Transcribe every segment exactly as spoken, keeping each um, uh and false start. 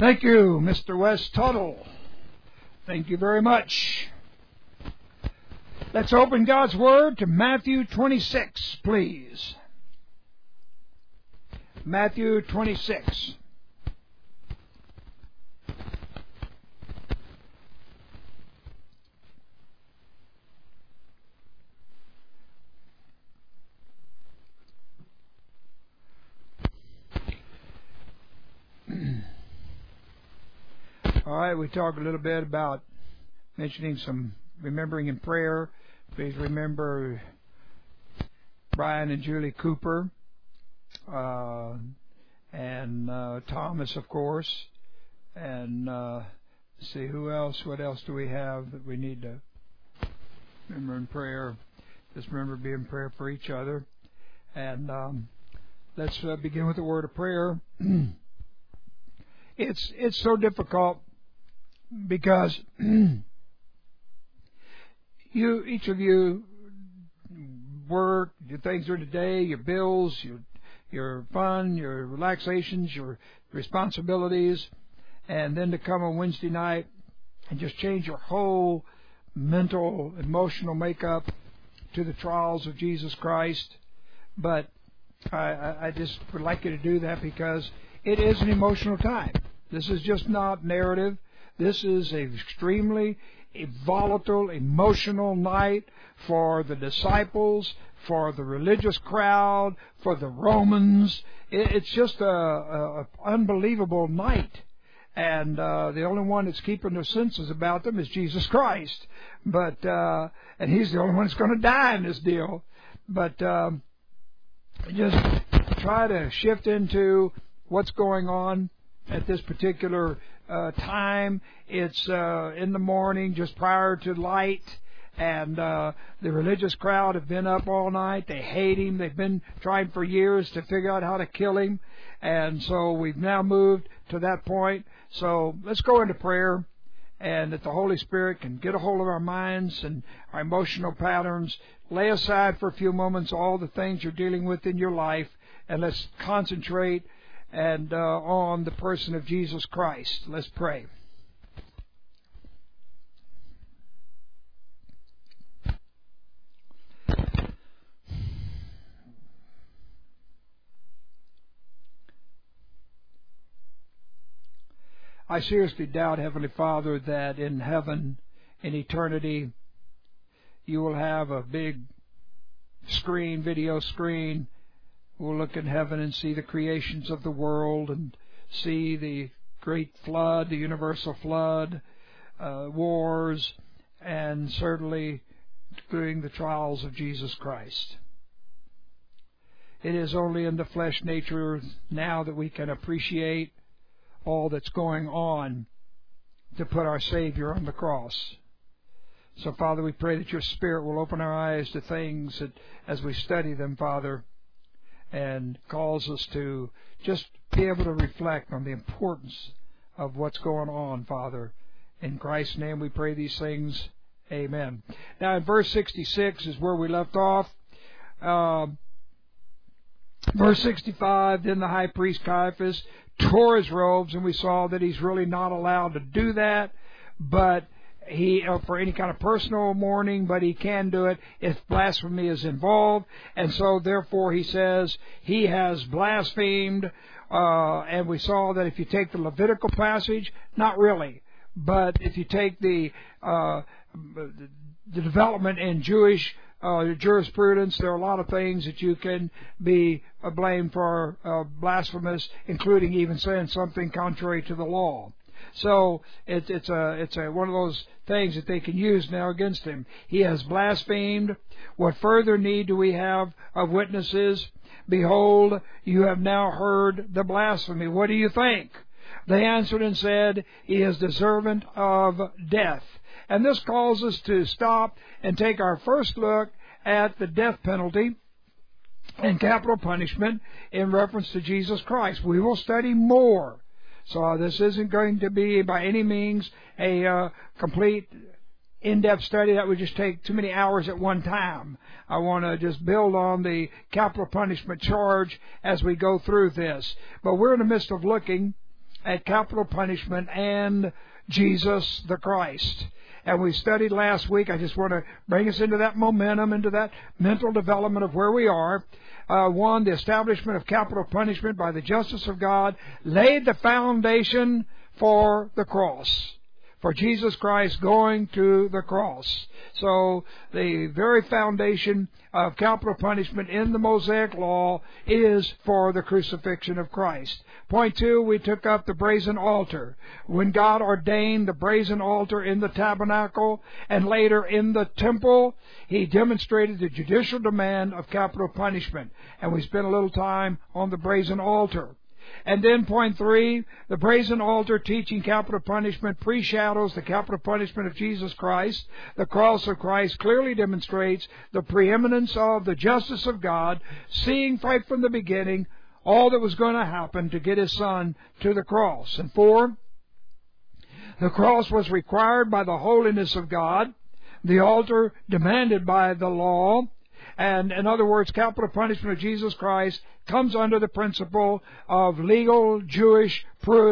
Thank you, Mister Wes Tuttle. Thank you very much. Let's open God's Word to Matthew twenty-six, please. Matthew twenty-six. All right, we talked a little bit about mentioning some remembering in prayer. Please remember Brian and Julie Cooper, uh, and uh, Thomas, of course, and uh, let's see who else. What else do we have that we need to remember in prayer? Just remember to be in prayer for each other, and um, let's uh, begin with a word of prayer. it's it's so difficult because you, each of you, work, your things during the day, your bills, your your fun, your relaxations, your responsibilities, and then to come on Wednesday night and just change your whole mental, emotional makeup to the trials of Jesus Christ. But I, I just would like you to do that because it is an emotional time. This is just not narrative. This is an extremely a volatile, emotional night for the disciples, for the religious crowd, for the Romans. It's just a, a, a unbelievable night. And uh, the only one that's keeping their senses about them is Jesus Christ. But uh, and He's the only one that's going to die in this deal. But um, just try to shift into what's going on at this particular uh, time. It's uh, in the morning, just prior to light, and uh, the religious crowd have been up all night. They hate Him. They've been trying for years to figure out how to kill Him, and so we've now moved to that point. So let's go into prayer, and that the Holy Spirit can get a hold of our minds and our emotional patterns. Lay aside for a few moments all the things you're dealing with in your life, and let's concentrate and uh, on the person of Jesus Christ. Let's pray. I seriously doubt, Heavenly Father, that in heaven, in eternity, you will have a big screen, video screen. We'll look in heaven and see the creations of the world and see the great flood, the universal flood, uh, wars, and certainly including the trials of Jesus Christ. It is only in the flesh nature now that we can appreciate all that's going on to put our Savior on the cross. So, Father, we pray that your Spirit will open our eyes to things that, as we study them, Father, and calls us to just be able to reflect on the importance of what's going on, Father. In Christ's name we pray these things. Amen. Now in verse sixty-six is where we left off. Uh, verse sixty-five, then the high priest Caiaphas tore his robes, and we saw that he's really not allowed to do that, but he uh, for any kind of personal mourning, but he can do it if blasphemy is involved. And so therefore he says he has blasphemed, uh, and we saw that if you take the Levitical passage, not really, but if you take the uh, the development in Jewish uh, jurisprudence, there are a lot of things that you can be uh, blamed for uh, blasphemous, including even saying something contrary to the law. So it, it's a it's a one of those things that they can use now against him. He has blasphemed. What further need do we have of witnesses? Behold, you have now heard the blasphemy. What do you think? They answered and said, he is deserving of death. And this calls us to stop and take our first look at the death penalty and capital punishment in reference to Jesus Christ. We will study more. So this isn't going to be by any means a uh, complete in-depth study that would just take too many hours at one time. I want to just build on the capital punishment charge as we go through this. But we're in the midst of looking at capital punishment and Jesus the Christ. And we studied last week. I just want to bring us into that momentum, into that mental development of where we are. Uh, one, the establishment of capital punishment by the justice of God laid the foundation for the cross, for Jesus Christ going to the cross. So the very foundation of capital punishment in the Mosaic Law is for the crucifixion of Christ. Point two, we took up the brazen altar. When God ordained the brazen altar in the tabernacle and later in the temple, He demonstrated the judicial demand of capital punishment. And we spent a little time on the brazen altar. And then point three, the brazen altar teaching capital punishment pre-shadows the capital punishment of Jesus Christ. The cross of Christ clearly demonstrates the preeminence of the justice of God, seeing right from the beginning all that was going to happen to get His Son to the cross. And four, the cross was required by the holiness of God, the altar demanded by the law. And in other words, capital punishment of Jesus Christ comes under the principle of legal Jewish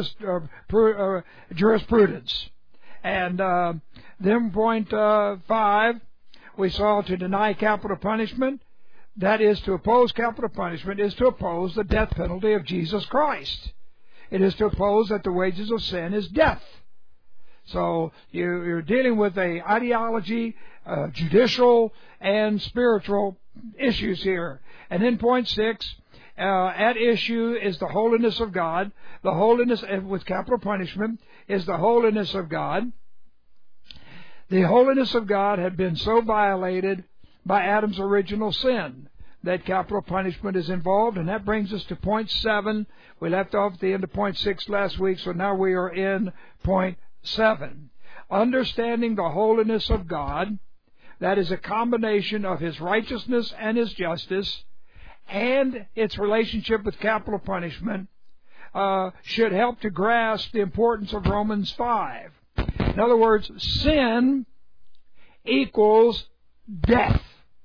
jurisprudence. And uh, then point uh, five, we saw to deny capital punishment, that is to oppose capital punishment, is to oppose the death penalty of Jesus Christ. It is to oppose that the wages of sin is death. So you're dealing with a ideology, uh, judicial and spiritual issues here. And then point six, uh, at issue is the holiness of God. The holiness, with capital punishment, is the holiness of God. The holiness of God had been so violated by Adam's original sin that capital punishment is involved. And that brings us to point seven. We left off at the end of point six last week, so now we are in point seven. Understanding the holiness of God, that is a combination of His righteousness and His justice, and its relationship with capital punishment, uh, should help to grasp the importance of Romans five. In other words, sin equals death.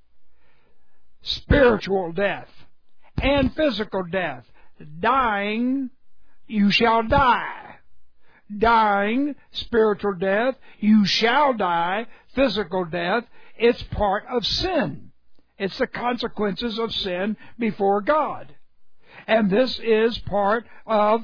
Spiritual death and physical death. Dying, you shall die. Dying, spiritual death, you shall die, physical death. It's part of sin. It's the consequences of sin before God. And this is part of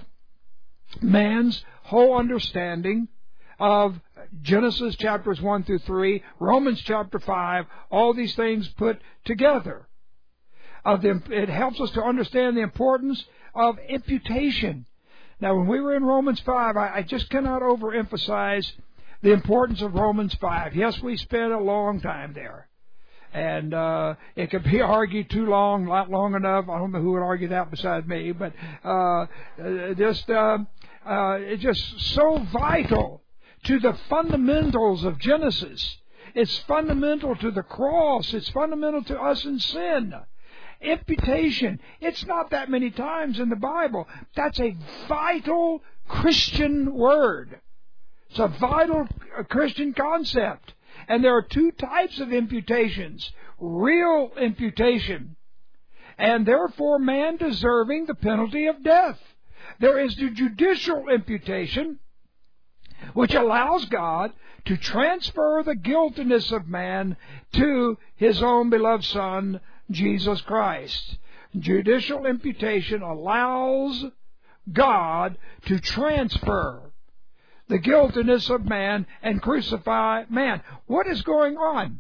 man's whole understanding of Genesis chapters one through three, Romans chapter five, all these things put together. Of the, it helps us to understand the importance of imputation. Now, when we were in Romans five, I, I just cannot overemphasize the importance of Romans five. Yes, we spent a long time there. And uh, it could be argued too long, not long enough. I don't know who would argue that besides me, but uh, just uh, uh, it's just so vital to the fundamentals of Genesis. It's fundamental to the cross. It's fundamental to us in sin. Imputation. It's not that many times in the Bible. That's a vital Christian word. It's a vital Christian concept. And there are two types of imputations. Real imputation, and therefore man deserving the penalty of death. There is the judicial imputation, which allows God to transfer the guiltiness of man to His own beloved Son, Jesus Christ. Judicial imputation allows God to transfer the guiltiness of man and crucify man. What is going on?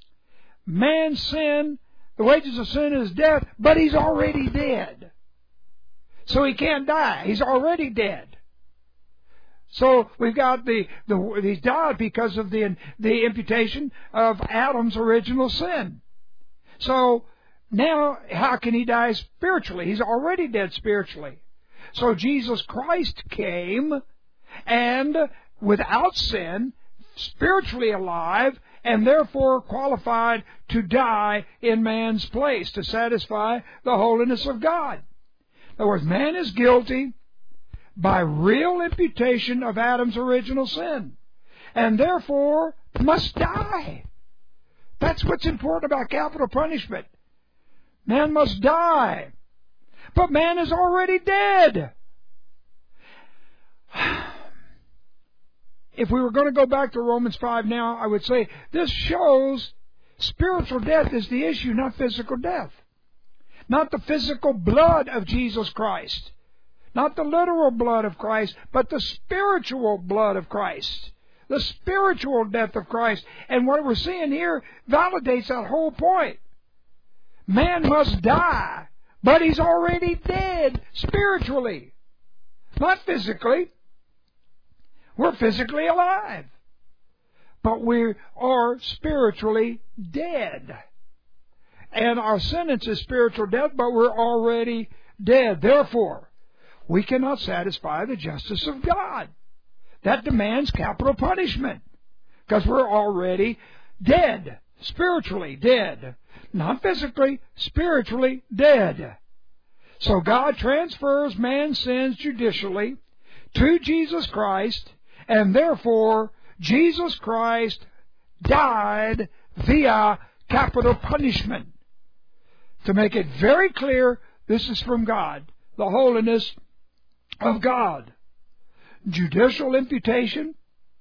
Man's sin, the wages of sin is death, but he's already dead. So he can't die. He's already dead. So we've got the, the he's died because of the the imputation of Adam's original sin. So now how can he die spiritually? He's already dead spiritually. So Jesus Christ came and without sin, spiritually alive, and therefore qualified to die in man's place to satisfy the holiness of God. In other words, man is guilty by real imputation of Adam's original sin, and therefore must die. That's what's important about capital punishment. Man must die. But man is already dead. If we were going to go back to Romans five now, I would say this shows spiritual death is the issue, not physical death. Not the physical blood of Jesus Christ. Not the literal blood of Christ, but the spiritual blood of Christ. The spiritual death of Christ. And what we're seeing here validates that whole point. Man must die, but he's already dead spiritually. Not physically. We're physically alive, but we are spiritually dead. And our sentence is spiritual death, but we're already dead. Therefore, we cannot satisfy the justice of God. That demands capital punishment, because we're already dead, spiritually dead. Not physically, spiritually dead. So God transfers man's sins judicially to Jesus Christ, and therefore Jesus Christ died via capital punishment. To make it very clear, this is from God, the holiness of God. Judicial imputation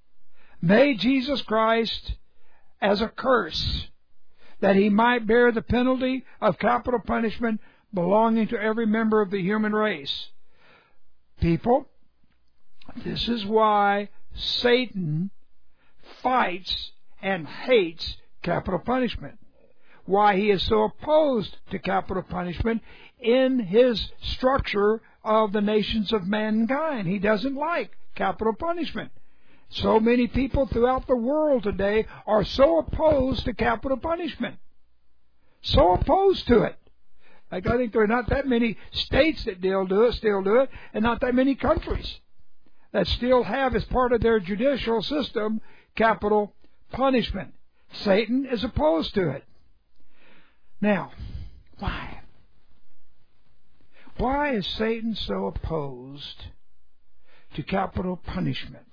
made Jesus Christ as a curse, that he might bear the penalty of capital punishment belonging to every member of the human race. People, this is why Satan fights and hates capital punishment. Why he is so opposed to capital punishment in his structure of the nations of mankind. He doesn't like capital punishment. So many people throughout the world today are so opposed to capital punishment. So opposed to it. Like, I think there are not that many states that still do it, still do it, and not that many countries that still have as part of their judicial system capital punishment. Satan is opposed to it. Now, why? Why is Satan so opposed to capital punishment?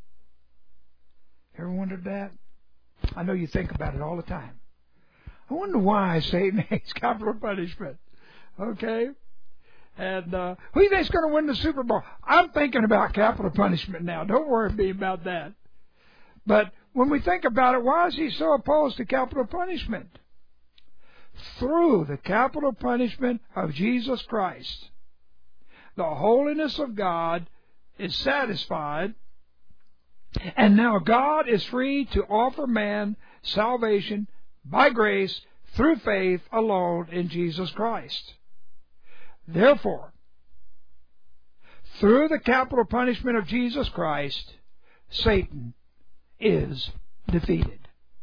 Ever wondered that? I know you think about it all the time. I wonder why Satan hates capital punishment. Okay? And uh, who do you think's going to win the Super Bowl? I'm thinking about capital punishment now. Don't worry me about that. But when we think about it, why is he so opposed to capital punishment? Through the capital punishment of Jesus Christ, the holiness of God is satisfied, and now God is free to offer man salvation by grace through faith alone in Jesus Christ. Therefore, through the capital punishment of Jesus Christ, Satan is defeated.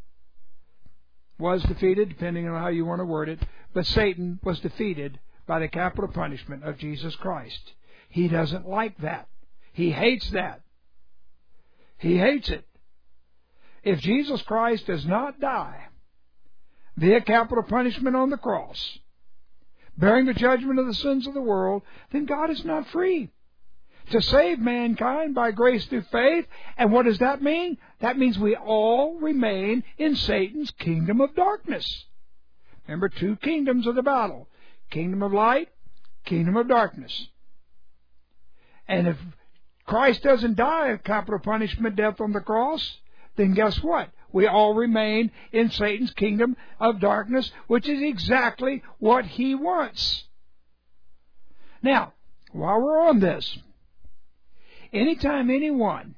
Was defeated, depending on how you want to word it, but Satan was defeated by the capital punishment of Jesus Christ. He doesn't like that. He hates that. He hates it. If Jesus Christ does not die via capital punishment on the cross, bearing the judgment of the sins of the world, then God is not free to save mankind by grace through faith. And what does that mean? That means we all remain in Satan's kingdom of darkness. Remember, two kingdoms of the battle. Kingdom of light, kingdom of darkness. And if Christ doesn't die of capital punishment, death on the cross, then guess what? We all remain in Satan's kingdom of darkness, which is exactly what he wants. Now, while we're on this, anytime anyone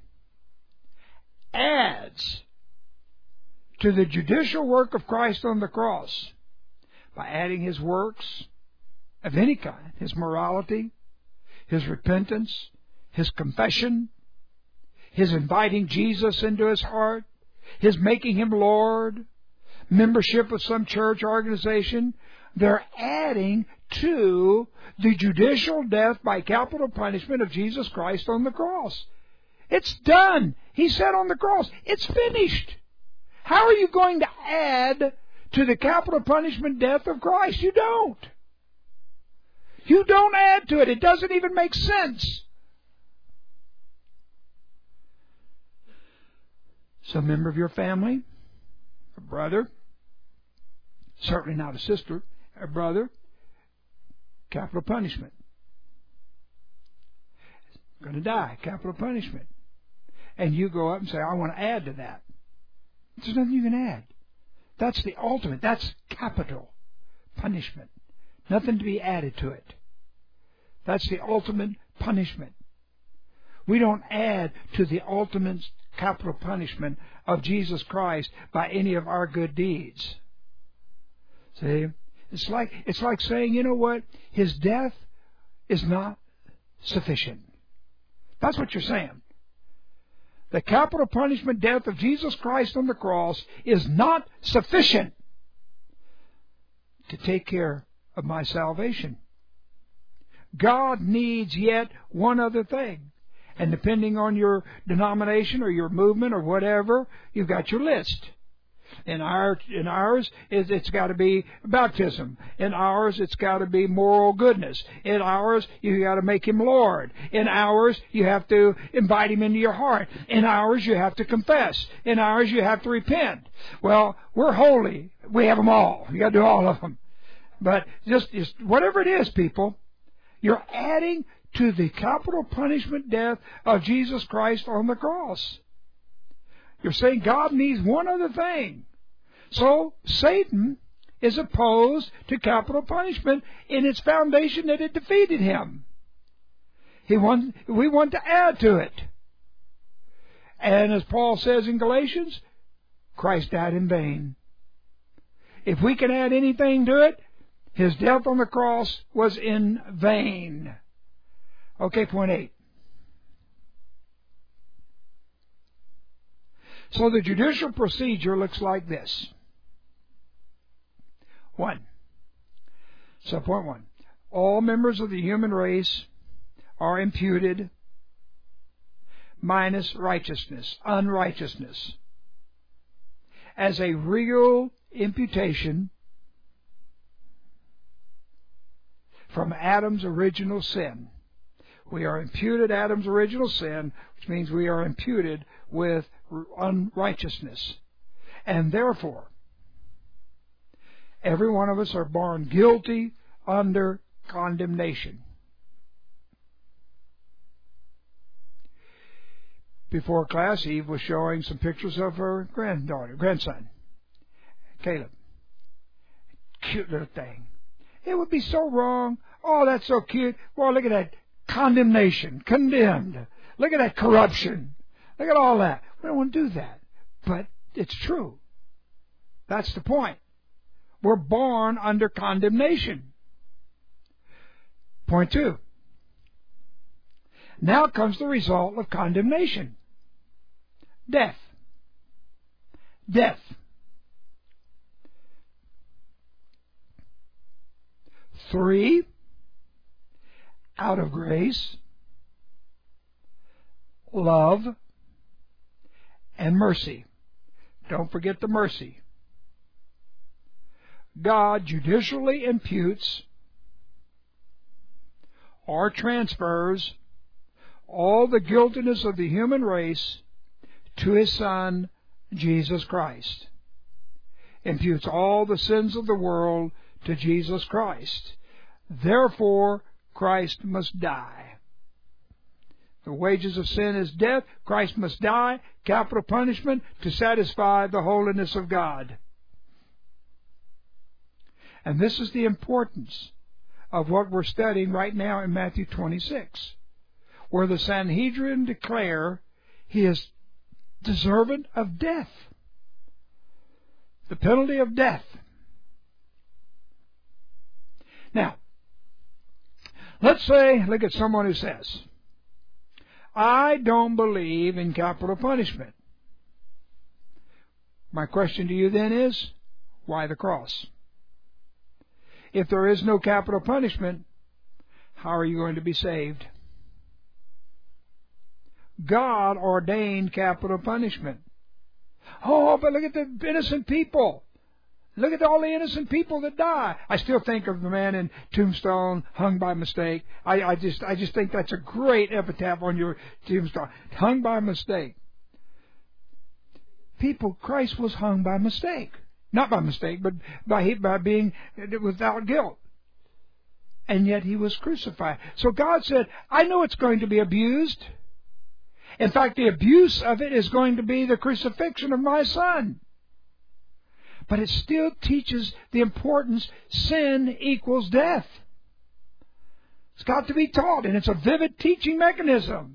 adds to the judicial work of Christ on the cross by adding his works of any kind, his morality, his repentance, his confession, his inviting Jesus into his heart, his making him Lord, membership of some church organization, they're adding to the judicial death by capital punishment of Jesus Christ on the cross. It's done. He said on the cross, it's finished. How are you going to add to the capital punishment death of Christ? You don't. You don't add to it. It doesn't even make sense. Some member of your family, a brother, certainly not a sister, a brother, capital punishment. Going to die, capital punishment. And you go up and say, I want to add to that. There's nothing you can add. That's the ultimate. That's capital punishment. Nothing to be added to it. That's the ultimate punishment. We don't add to the ultimate capital punishment of Jesus Christ by any of our good deeds. See? It's like, it's like saying, you know what? His death is not sufficient. That's what you're saying. The capital punishment death of Jesus Christ on the cross is not sufficient to take care of my salvation. God needs yet one other thing. And depending on your denomination or your movement or whatever, you've got your list. In our in ours, it's got to be baptism. In ours, it's got to be moral goodness. In ours, you got to make Him Lord. In ours, you have to invite Him into your heart. In ours, you have to confess. In ours, you have to repent. Well, we're holy. We have them all. You got to do all of them. But just, just whatever it is, people, you're adding to the capital punishment death of Jesus Christ on the cross. You're saying God needs one other thing. So Satan is opposed to capital punishment in its foundation that it defeated him. He want, we want to add to it. And as Paul says in Galatians, Christ died in vain. If we can add anything to it, His death on the cross was in vain. Okay, point eight. So the judicial procedure looks like this. One. So point one. All members of the human race are imputed minus righteousness, unrighteousness, as a real imputation from Adam's original sin. We are imputed Adam's original sin, which means we are imputed with unrighteousness. And therefore, every one of us are born guilty under condemnation. Before class, Eve was showing some pictures of her granddaughter, grandson, Caleb. Cute little thing. It would be so wrong. Oh, that's so cute. Well, look at that condemnation, condemned. Look at that corruption. Look at all that. We don't want to do that. But it's true. That's the point. We're born under condemnation. Point two. Now comes the result of condemnation. Death. Death. Three, out of grace, love, and mercy. Don't forget the mercy. God judicially imputes or transfers all the guiltiness of the human race to His Son, Jesus Christ. Imputes all the sins of the world to Jesus Christ. Therefore, Christ must die. The wages of sin is death. Christ must die, capital punishment, to satisfy the holiness of God. And this is the importance of what we're studying right now in Matthew twenty-six, where the Sanhedrin declare he is deserving of death, the penalty of death. Now, let's say, look at someone who says, I don't believe in capital punishment. My question to you then is, why the cross? If there is no capital punishment, how are you going to be saved? God ordained capital punishment. Oh, but look at the innocent people. Look at all the innocent people that die. I still think of the man in Tombstone hung by mistake. I, I just I just think that's a great epitaph on your tombstone. Hung by mistake. People, Christ was hung by mistake. Not by mistake, but by, by being without guilt. and yet He was crucified. So God said, I know it's going to be abused. In fact, the abuse of it is going to be the crucifixion of my Son. But it still teaches the importance sin equals death. It's got to be taught, and it's a vivid teaching mechanism.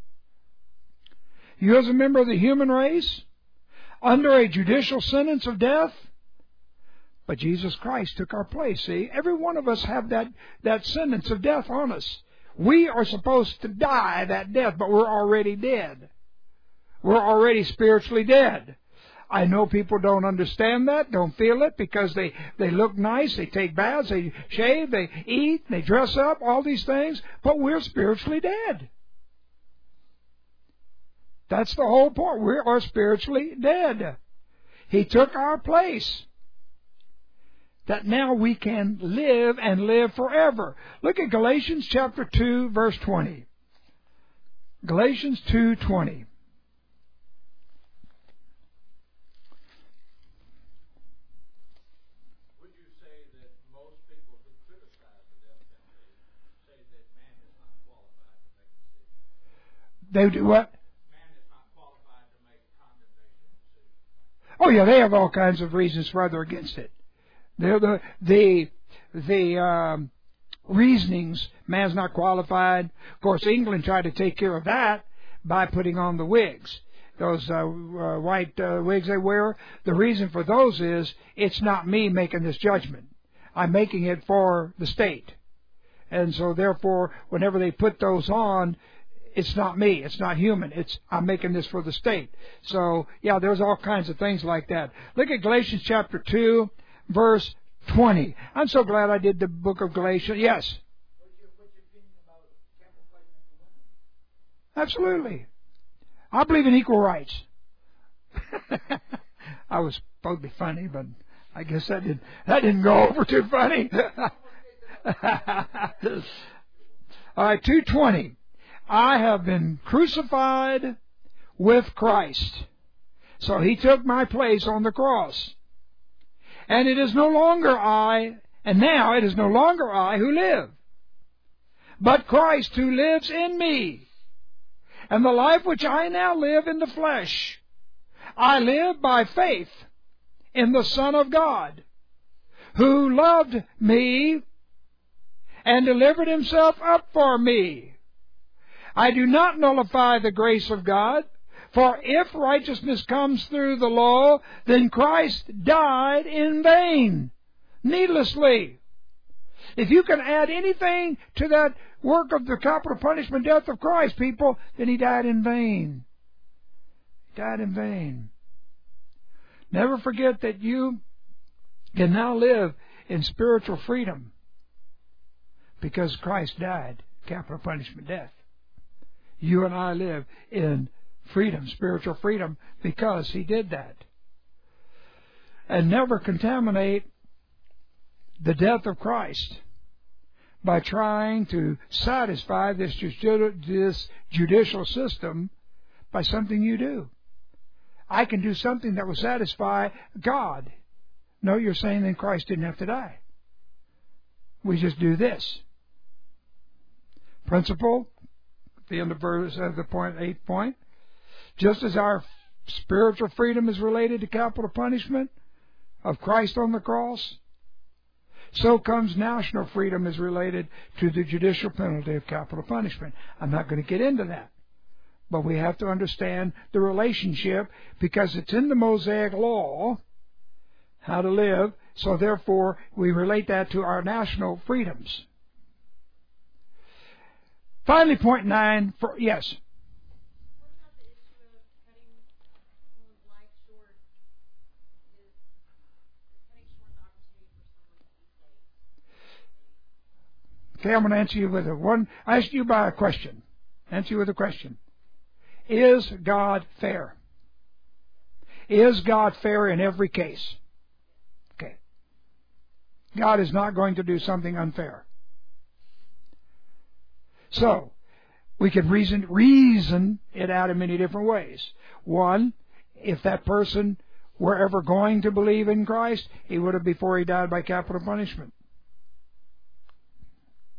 You as a member of the human race, under a judicial sentence of death, but Jesus Christ took our place. See, every one of us have that, that sentence of death on us. We are supposed to die that death, but we're already dead. We're already spiritually dead. I know people don't understand that, don't feel it, because they, they look nice, they take baths, they shave, they eat, they dress up, all these things, but we're spiritually dead. That's the whole point. We are spiritually dead. He took our place, that now we can live and live forever. Look at Galatians chapter two, verse twenty. Galatians two twenty. Would you say that most people who criticize the death penalty say that man is not qualified to make decisions? They do what? Man is not qualified to make condemnation decisions. Oh yeah, they have all kinds of reasons for they're against it. The the the, the um, reasonings, man's not qualified. Of course, England tried to take care of that by putting on the wigs, those uh, uh, white uh, wigs they wear. The reason for those is it's not me making this judgment. I'm making it for the state, and so therefore, whenever they put those on, it's not me. It's not human. It's I'm making this for the state. So yeah, there's all kinds of things like that. Look at Galatians chapter two. Verse twenty. I'm so glad I did the book of Galatians. Yes. What's your, what's your opinion about capital punishment for women? Absolutely. I believe in equal rights. I was supposed to be funny, but I guess that didn't that didn't go over too funny. All right, two twenty. I have been crucified with Christ. So He took my place on the cross. And it is no longer I, and now it is no longer I who live, but Christ who lives in me. And the life which I now live in the flesh, I live by faith in the Son of God, who loved me and delivered Himself up for me. I do not nullify the grace of God, for if righteousness comes through the law, then Christ died in vain, needlessly. If you can add anything to that work of the capital punishment death of Christ, people, then He died in vain. He died in vain. Never forget that you can now live in spiritual freedom because Christ died capital punishment death. You and I live in freedom, spiritual freedom, because He did that. And never contaminate the death of Christ by trying to satisfy this, this judicial system by something you do. I can do something that will satisfy God. No, you're saying then Christ didn't have to die. We just do this. Principle, at the end of verse of the point, eighth point. Just as our spiritual freedom is related to capital punishment of Christ on the cross, so comes national freedom is related to the judicial penalty of capital punishment. I'm not going to get into that. But we have to understand the relationship because it's in the Mosaic law how to live, so therefore we relate that to our national freedoms. Finally, point nine, for yes. Okay, I'm going to answer you with a one. I asked you by a question. Answer you with a question. Is God fair? Is God fair in every case? Okay. God is not going to do something unfair. So, we can reason reason it out in many different ways. One, if that person were ever going to believe in Christ, he would have before he died by capital punishment.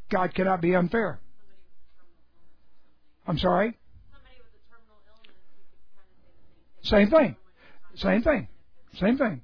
God cannot be unfair. I'm sorry? Same thing. Same thing. Same thing.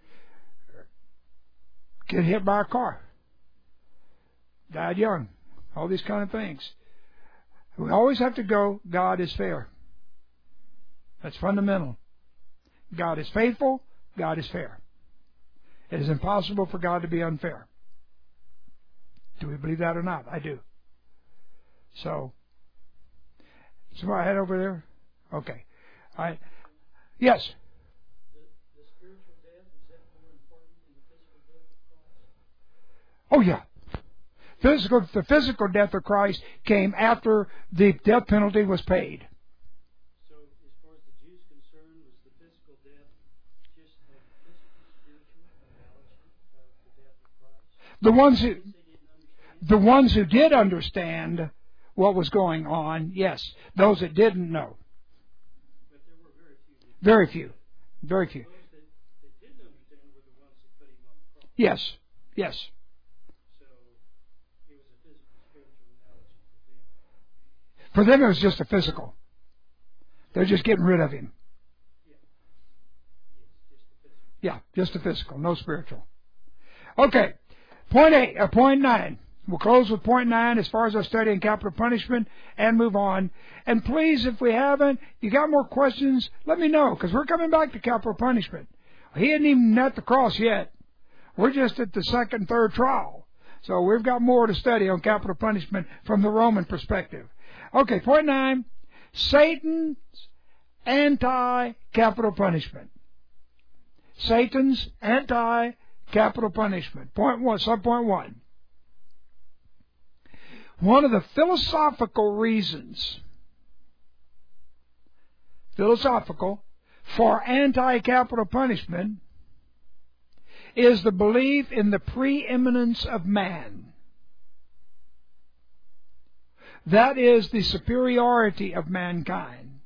Get hit by a car. Died young. All these kind of things. We always have to go, God is fair. That's fundamental. God is faithful. God is fair. It is impossible for God to be unfair. Do we believe that or not? I do. So, somebody head over there? Okay. All right. Yes? The, the spiritual death, is that more important than the physical death of Christ? Oh, yeah. Physical, the physical death of Christ came after the death penalty was paid. So, as far as the Jews concerned, was the physical death just a physical, spiritual analogy of the death of Christ? The ones who, the ones who did understand what was going on, yes. Those that didn't know. But there were very few. Very few. Very few. Those that, that didn't understand were the ones that put him on the cross. Yes. Yes. So, it was a physical, spiritual analogy for them. For them, it was just a physical. They're just getting rid of him. Yeah. Yes, just the physical. Yeah, just a physical, no spiritual. Okay, point eight, uh, point nine. We'll close with point nine as far as our study in capital punishment and move on. And please, if we haven't, you got more questions, let me know, because we're coming back to capital punishment. He isn't even at the cross yet. We're just at the second, third trial. So we've got more to study on capital punishment from the Roman perspective. Okay, point nine, Satan's anti-capital punishment. Satan's anti-capital punishment. Point one, subpoint one. One of the philosophical reasons, philosophical, for anti-capital punishment is the belief in the preeminence of man. That is the superiority of mankind.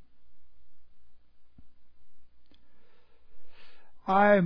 I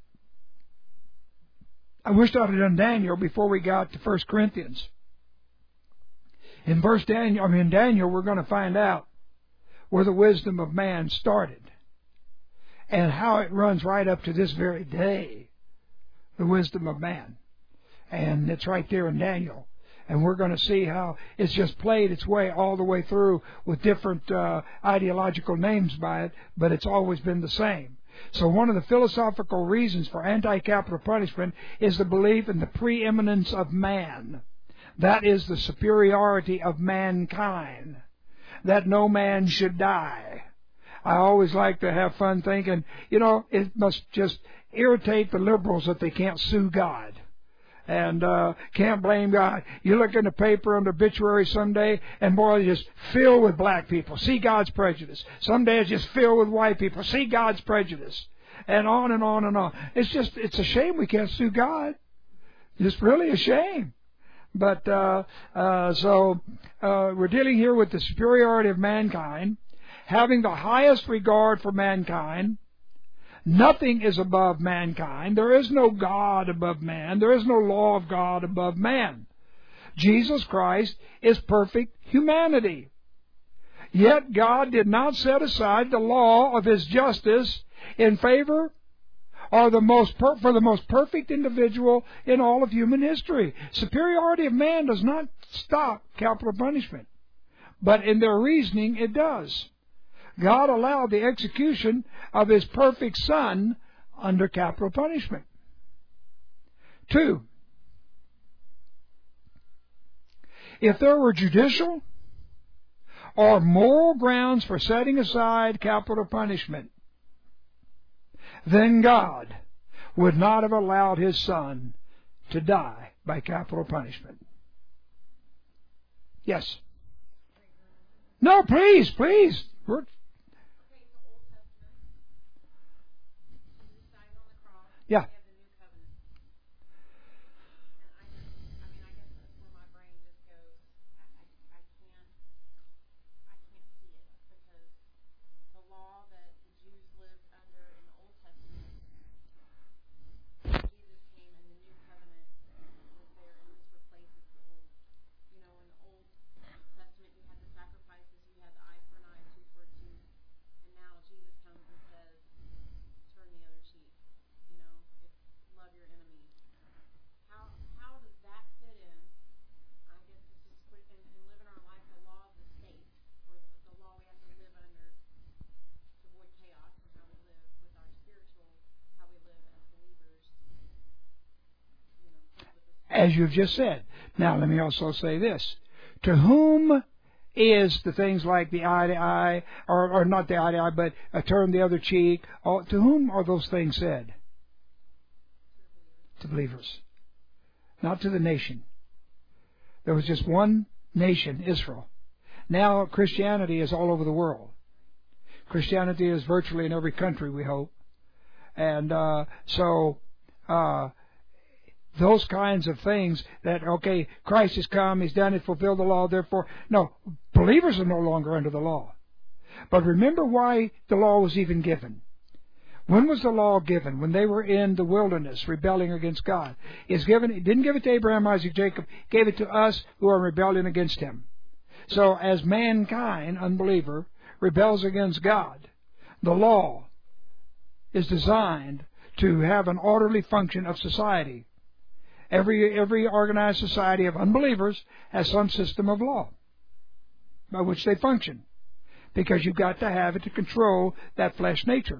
I wished I had done Daniel before we got to First Corinthians. In verse Daniel, I mean Daniel, we're going to find out where the wisdom of man started and how it runs right up to this very day, the wisdom of man. And it's right there in Daniel. And we're going to see how it's just played its way all the way through with different uh, ideological names by it, but it's always been the same. So one of the philosophical reasons for anti-capital punishment is the belief in the preeminence of man. That is the superiority of mankind. That no man should die. I always like to have fun thinking, you know, it must just irritate the liberals that they can't sue God. And uh can't blame God. You look in the paper on the obituary someday, and boy, it's just filled with black people. See God's prejudice. Someday it's just filled with white people. See God's prejudice. And on and on and on. It's just, it's a shame we can't sue God. It's really a shame. But uh, uh, so uh, we're dealing here with the superiority of mankind, having the highest regard for mankind. Nothing is above mankind. There is no God above man. There is no law of God above man. Jesus Christ is perfect humanity. Yet God did not set aside the law of His justice in favor or the most per- for the most perfect individual in all of human history. Superiority of man does not stop capital punishment, but in their reasoning it does. God allowed the execution of His perfect Son under capital punishment. Two, if there were judicial or moral grounds for setting aside capital punishment, then God would not have allowed His Son to die by capital punishment. Yes. No, please, please. We're, yeah. as you've just said. Now, let me also say this. To whom is the things like the eye to eye, or, or not the eye to eye, but a turn the other cheek, or, to whom are those things said? To believers. Not to the nation. There was just one nation, Israel. Now Christianity is all over the world. Christianity is virtually in every country, we hope. And uh, so uh, those kinds of things that, okay, Christ has come, He's done it, fulfilled the law, therefore, no, believers are no longer under the law. But remember why the law was even given. When was the law given? When they were in the wilderness, rebelling against God. It's given, He didn't give it to Abraham, Isaac, Jacob, gave it to us who are rebelling against Him. So as mankind, unbeliever, rebels against God, the law is designed to have an orderly function of society. Every every organized society of unbelievers has some system of law by which they function, because you've got to have it to control that flesh nature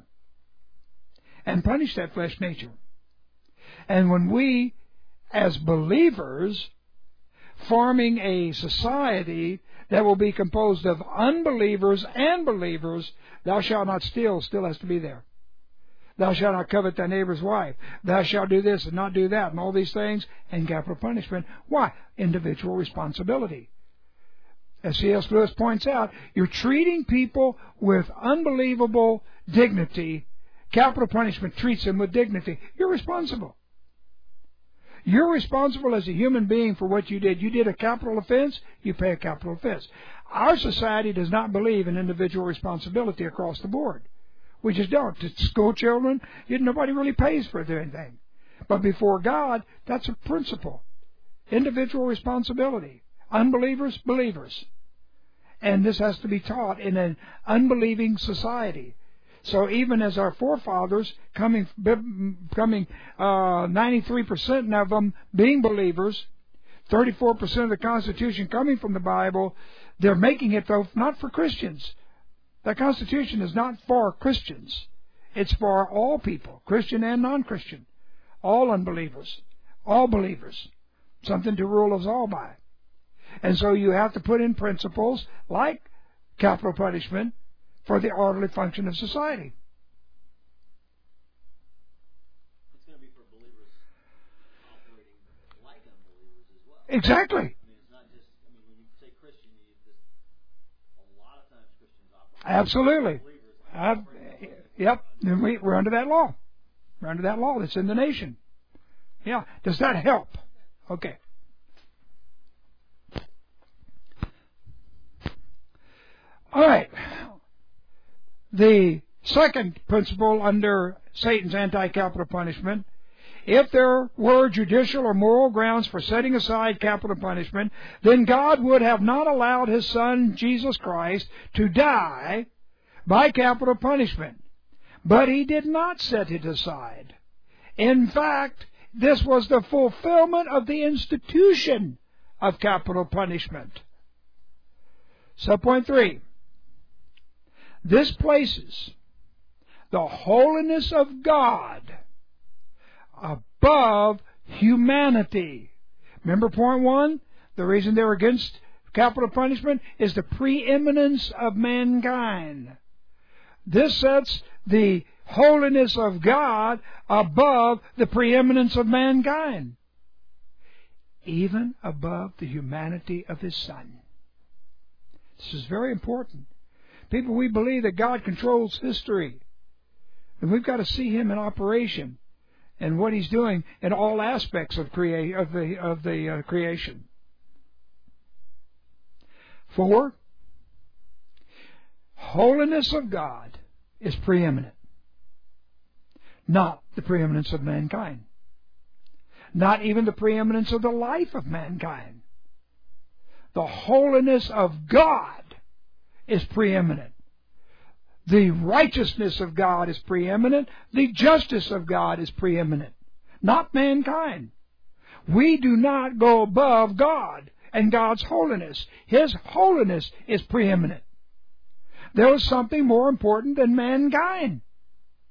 and punish that flesh nature. And when we, as believers, forming a society that will be composed of unbelievers and believers, thou shalt not steal still has to be there. Thou shalt not covet thy neighbor's wife. Thou shalt do this and not do that, and all these things, and capital punishment. Why? Individual responsibility. As C S Lewis points out, you're treating people with unbelievable dignity. Capital punishment treats them with dignity. You're responsible. You're responsible as a human being for what you did. You did a capital offense, you pay a capital offense. Our society does not believe in individual responsibility across the board. We just don't. To school children, nobody really pays for anything. But before God, that's a principle. Individual responsibility. Unbelievers, believers. And this has to be taught in an unbelieving society. So even as our forefathers, coming coming uh, ninety-three percent of them being believers, thirty-four percent of the Constitution coming from the Bible, they're making it, though, not for Christians. The Constitution is not for Christians. It's for all people, Christian and non-Christian, all unbelievers, all believers, something to rule us all by. And so you have to put in principles like capital punishment for the orderly function of society. It's going to be for believers operating like unbelievers as well. Exactly. I mean, it's not just, I mean, when you say Christian, you just, a lot of times Christians operate Absolutely. like believers. Uh, yep. And we, we're under that law. We're under that law that's in the nation. Yeah. Does that help? Okay. All right. The second principle under Satan's anti-capital punishment, if there were judicial or moral grounds for setting aside capital punishment, then God would have not allowed His Son, Jesus Christ, to die by capital punishment. But He did not set it aside. In fact, this was the fulfillment of the institution of capital punishment. Subpoint three. This places the holiness of God above humanity. Remember point one? The reason they're against capital punishment is the preeminence of mankind. This sets the holiness of God above the preeminence of mankind, even above the humanity of His Son. This is very important. People, we believe that God controls history, and we've got to see Him in operation and what He's doing in all aspects of crea- of the of the uh, creation. Four, holiness of God is preeminent, not the preeminence of mankind, not even the preeminence of the life of mankind. The holiness of God is preeminent. The righteousness of God is preeminent. The justice of God is preeminent, not mankind. We do not go above God and God's holiness. His holiness is preeminent. There is something more important than mankind.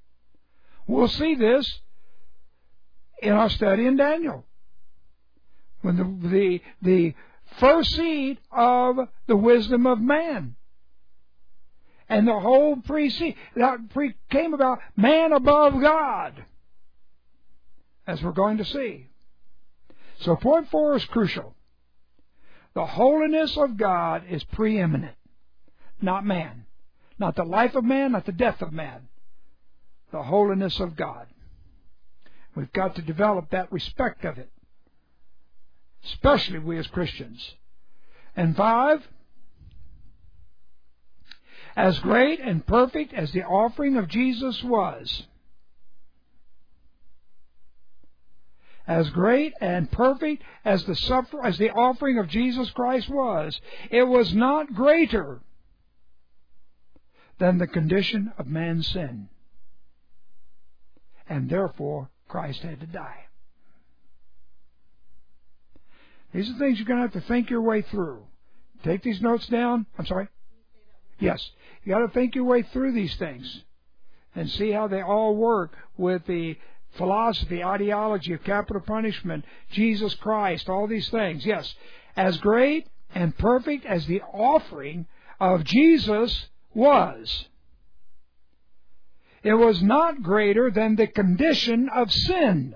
We'll see this in our study in Daniel. when the the, the first seed of the wisdom of man. And the whole precede, that pre came about man above God, as we're going to see. So point four is crucial. The holiness of God is preeminent, not man. Not the life of man, not the death of man. The holiness of God. We've got to develop that respect of it, especially we as Christians. And five, as great and perfect as the offering of Jesus was, as great and perfect as the suffer as the offering of Jesus Christ was, it was not greater than the condition of man's sin. And therefore, Christ had to die. These are things you're going to have to think your way through. Take these notes down. I'm sorry? Yes. You got to think your way through these things and see how they all work with the philosophy, ideology of capital punishment, Jesus Christ, all these things. Yes. As great and perfect as the offering of Jesus was, it was not greater than the condition of sin,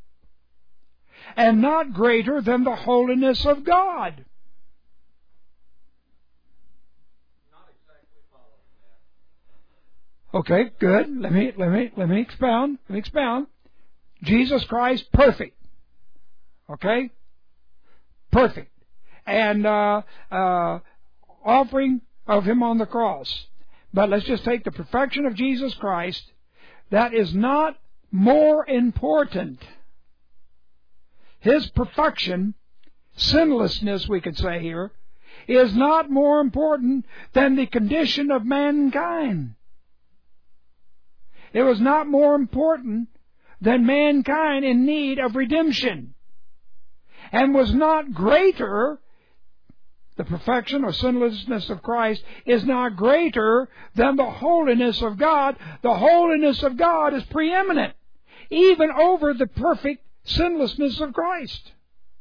and not greater than the holiness of God. Not exactly following that. Okay, good. Let me let me let me expound. Let me expound. Jesus Christ, perfect. Okay, perfect, and uh, uh, offering of Him on the cross. But let's just take the perfection of Jesus Christ. That is not more important. His perfection, sinlessness we could say here, is not more important than the condition of mankind. It was not more important than mankind in need of redemption, and was not greater. The perfection or sinlessness of Christ is not greater than the holiness of God. The holiness of God is preeminent, even over the perfect sinlessness of Christ.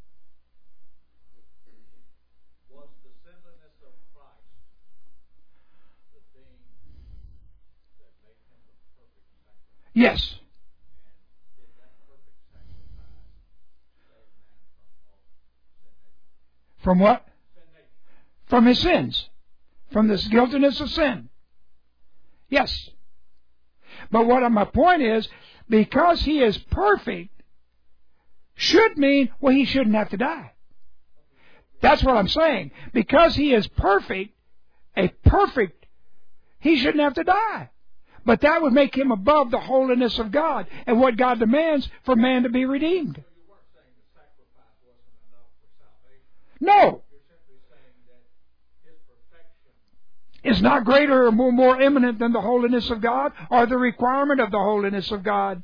Was the sinlessness of Christ the thing that made Him the perfect sacrifice? Yes. And did that perfect sacrifice save man from all sin nature? From what? Sin nature. From his sins. From this guiltiness of sin. Yes. But what my point is, because He is perfect, should mean, well, He shouldn't have to die. That's what I'm saying. Because He is perfect, a perfect, He shouldn't have to die. But that would make Him above the holiness of God and what God demands for man to be redeemed. So you weren't saying the sacrifice wasn't enough for salvation. No. You're simply saying that His perfection Is not greater or more, more eminent than the holiness of God or the requirement of the holiness of God.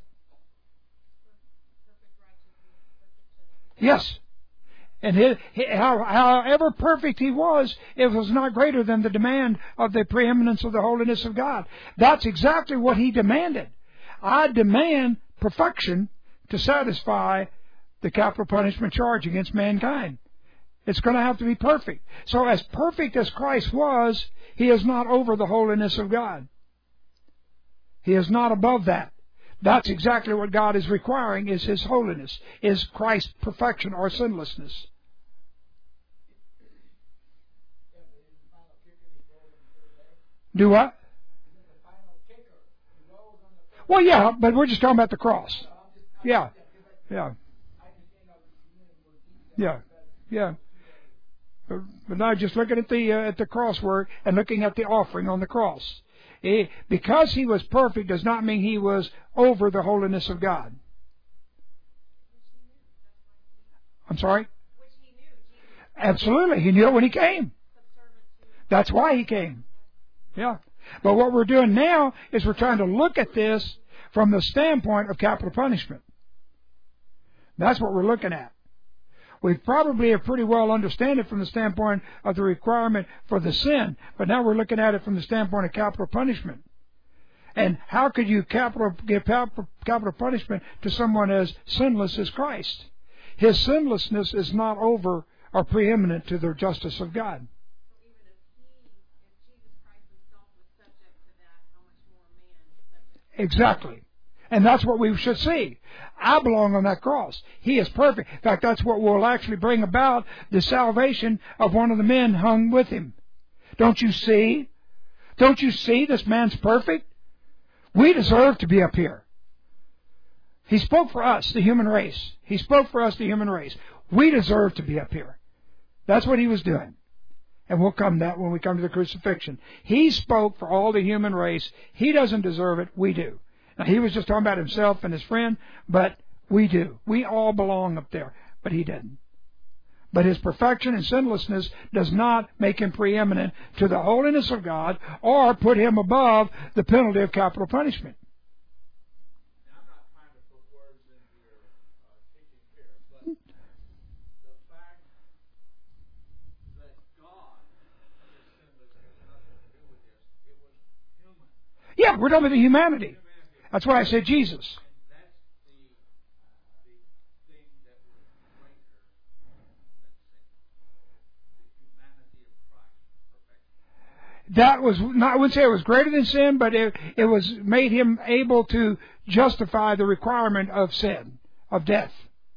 Yes. And his, his, how, however perfect He was, it was not greater than the demand of the preeminence of the holiness of God. That's exactly what He demanded. I demand perfection to satisfy the capital punishment charge against mankind. It's going to have to be perfect. So as perfect as Christ was, He is not over the holiness of God. He is not above that. That's exactly what God is requiring, is His holiness, is Christ's perfection or sinlessness. Do what? Well, yeah, but we're just talking about the cross. Yeah, yeah, yeah, yeah. But, but now just looking at the uh, at the cross work and looking at the offering on the cross. He, because He was perfect does not mean He was over the holiness of God. I'm sorry? Absolutely. He knew it when He came. That's why He came. Yeah. But what we're doing now is we're trying to look at this from the standpoint of capital punishment. That's what we're looking at. We probably have pretty well understand it from the standpoint of the requirement for the sin, but now we're looking at it from the standpoint of capital punishment. And how could you capital give capital punishment to someone as sinless as Christ? his sinlessness is not over or preeminent to the justice of God. So even if he, if Jesus Christ himself was subject to that, how much more man is subject to that? Exactly. And that's what we should see. I belong on that cross. He is perfect. In fact, that's what will actually bring about the salvation of one of the men hung with him. Don't you see? Don't you see this man's perfect? We deserve to be up here. He spoke for us, the human race. He spoke for us, the human race. We deserve to be up here. That's what he was doing. And we'll come to that when we come to the crucifixion. He spoke for all the human race. He doesn't deserve it. We do. Now, he was just talking about himself and his friend, but we do. We all belong up there, but he didn't. But his perfection and sinlessness does not make him preeminent to the holiness of God or put him above the penalty of capital punishment. Now, I'm not trying to put words into your uh, teaching here, but the fact that God is sinless has nothing to do with this. It was human. Yeah, we're talking about the humanity. That's why I said Jesus. And that's the, the thing that was greater than sin. The humanity of Christ, perfection. That was not, I wouldn't say it was greater than sin, but it, it was made him able to justify the requirement of sin, of death.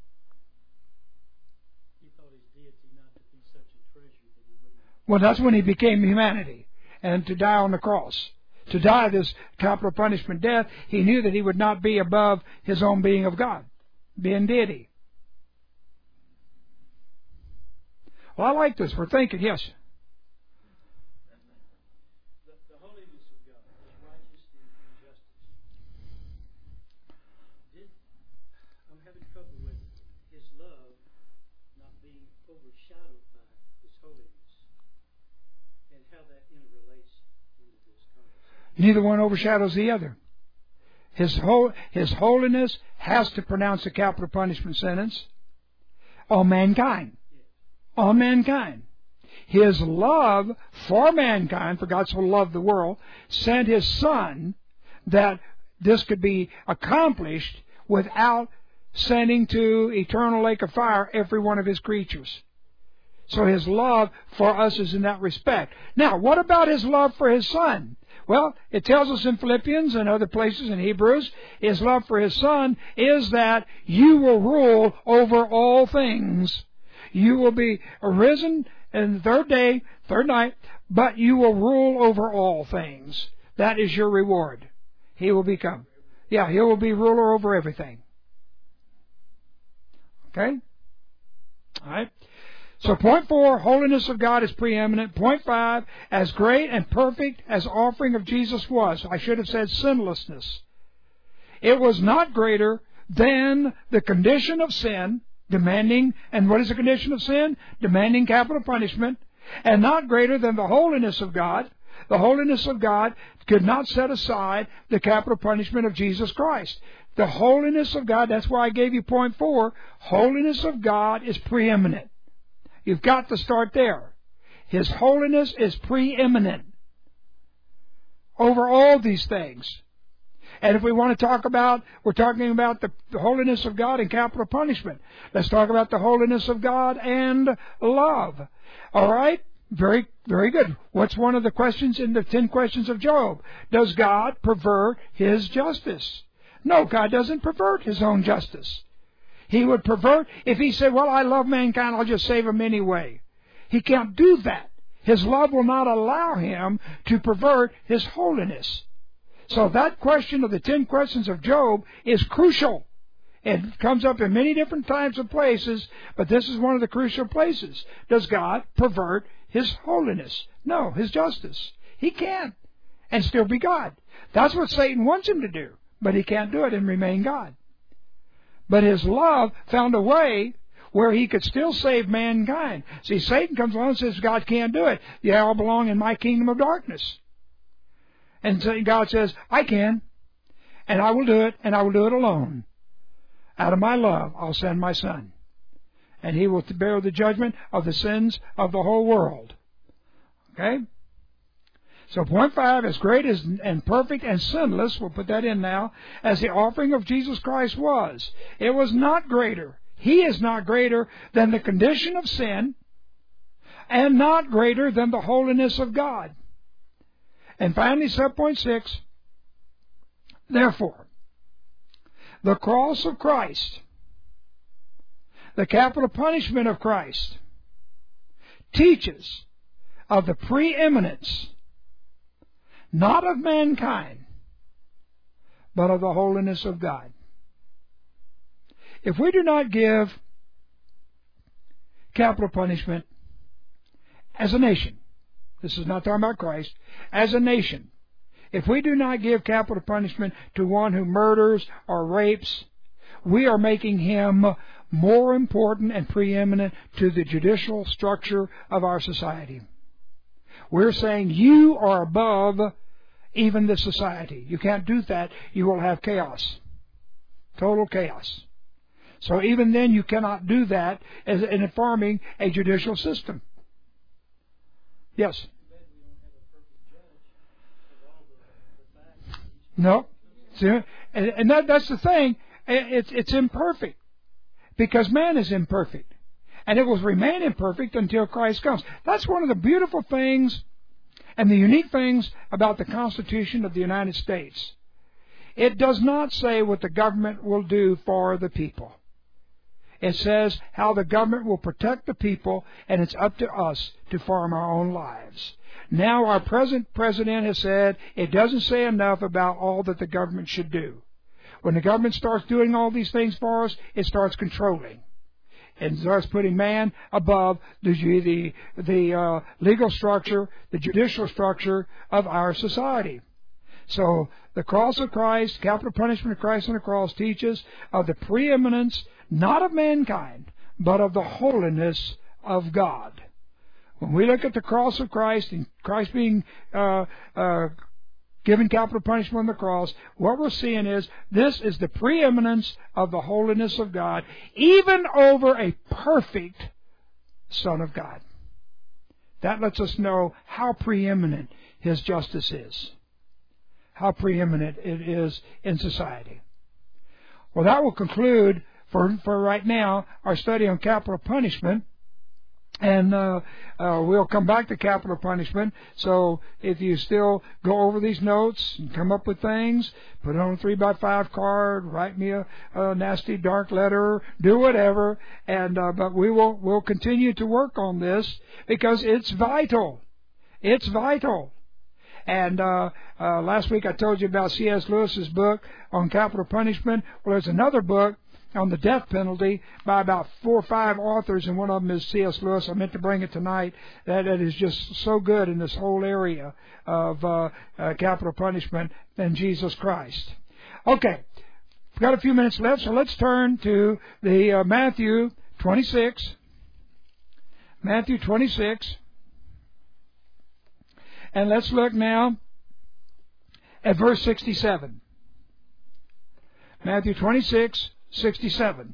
He thought his deity not to be such a treasure that he wouldn't. Well, that's when he became humanity and to die on the cross. To die this capital punishment death, he knew that he would not be above his own being of God, being deity. Well, I like this. We're thinking, yes. The, the holiness of God, His righteousness and justice. Did, I'm having trouble with His love not being overshadowed by His holiness and how that interrelates into this conversation. Neither one overshadows the other. His whole, his holiness has to pronounce a capital punishment sentence on mankind. On mankind. His love for mankind, for God so loved the world, sent His Son that this could be accomplished without sending to eternal lake of fire every one of His creatures. So His love for us is in that respect. Now, what about His love for His Son? Well, it tells us in Philippians and other places in Hebrews, His love for His Son is that you will rule over all things. You will be arisen in the third day, third night, but you will rule over all things. That is your reward. He will become. Yeah, He will be ruler over everything. Okay? All right. So point four, holiness of God is preeminent. Point five, as great and perfect as offering of Jesus was. I should have said sinlessness. It was not greater than the condition of sin, demanding, and what is the condition of sin? Demanding capital punishment, and not greater than the holiness of God. The holiness of God could not set aside the capital punishment of Jesus Christ. The holiness of God, that's why I gave you point four, holiness of God is preeminent. You've got to start there. His holiness is preeminent over all these things. And if we want to talk about, we're talking about the, the holiness of God and capital punishment. Let's talk about the holiness of God and love. All right? Very, very good. What's one of the questions in the ten questions of Job? Does God pervert His justice? No, God doesn't pervert His own justice. He would pervert, if He said, well, I love mankind, I'll just save them anyway. He can't do that. His love will not allow Him to pervert His holiness. So that question of the ten questions of Job is crucial. It comes up in many different types of places, but this is one of the crucial places. Does God pervert His holiness? No, His justice. He can't, and still be God. That's what Satan wants him to do, but he can't do it and remain God. But His love found a way where He could still save mankind. See, Satan comes along and says, God can't do it. You all belong in my kingdom of darkness. And God says, I can, and I will do it, and I will do it alone. Out of my love, I'll send my Son. And He will bear the judgment of the sins of the whole world. Okay? So point five, as great as and perfect and sinless, we'll put that in now, as the offering of Jesus Christ was. It was not greater. He is not greater than the condition of sin and not greater than the holiness of God. And finally, subpoint six, therefore, the cross of Christ, the capital punishment of Christ, teaches of the preeminence, not of mankind, but of the holiness of God. If we do not give capital punishment as a nation, this is not talking about Christ, as a nation, if we do not give capital punishment to one who murders or rapes, we are making him more important and preeminent to the judicial structure of our society. We're saying you are above even the society. You can't do that. You will have chaos. Total chaos. So even then you cannot do that as in informing a judicial system. Yes? No. See, and, and that, that's the thing. It's, it's imperfect. Because man is imperfect. And it will remain imperfect until Christ comes. That's one of the beautiful things and the unique things about the Constitution of the United States. It does not say what the government will do for the people. It says how the government will protect the people, and it's up to us to farm our own lives. Now our present president has said it doesn't say enough about all that the government should do. When the government starts doing all these things for us, it starts controlling. And starts putting man above the the, the uh, legal structure, the judicial structure of our society. So the cross of Christ, capital punishment of Christ on the cross, teaches of the preeminence, not of mankind, but of the holiness of God. When we look at the cross of Christ and Christ being uh, uh, given capital punishment on the cross, what we're seeing is this is the preeminence of the holiness of God, even over a perfect Son of God. That lets us know how preeminent His justice is, how preeminent it is in society. Well, that will conclude for, for right now our study on capital punishment. And uh, uh, we'll come back to capital punishment. So if you still go over these notes and come up with things, put it on a three by five card, write me a, a nasty dark letter, do whatever. And uh, but we will we'll continue to work on this because it's vital. It's vital. And uh, uh, last week I told you about C S Lewis's book on capital punishment. Well, there's another book on the death penalty by about four or five authors, and one of them is C S Lewis. I meant to bring it tonight. That, that is just so good in this whole area of uh, uh, capital punishment and Jesus Christ. Okay, we've got a few minutes left, so let's turn to the uh, Matthew twenty-six. Matthew twenty-six. And let's look now at verse sixty-seven. Matthew twenty-six. sixty-seven.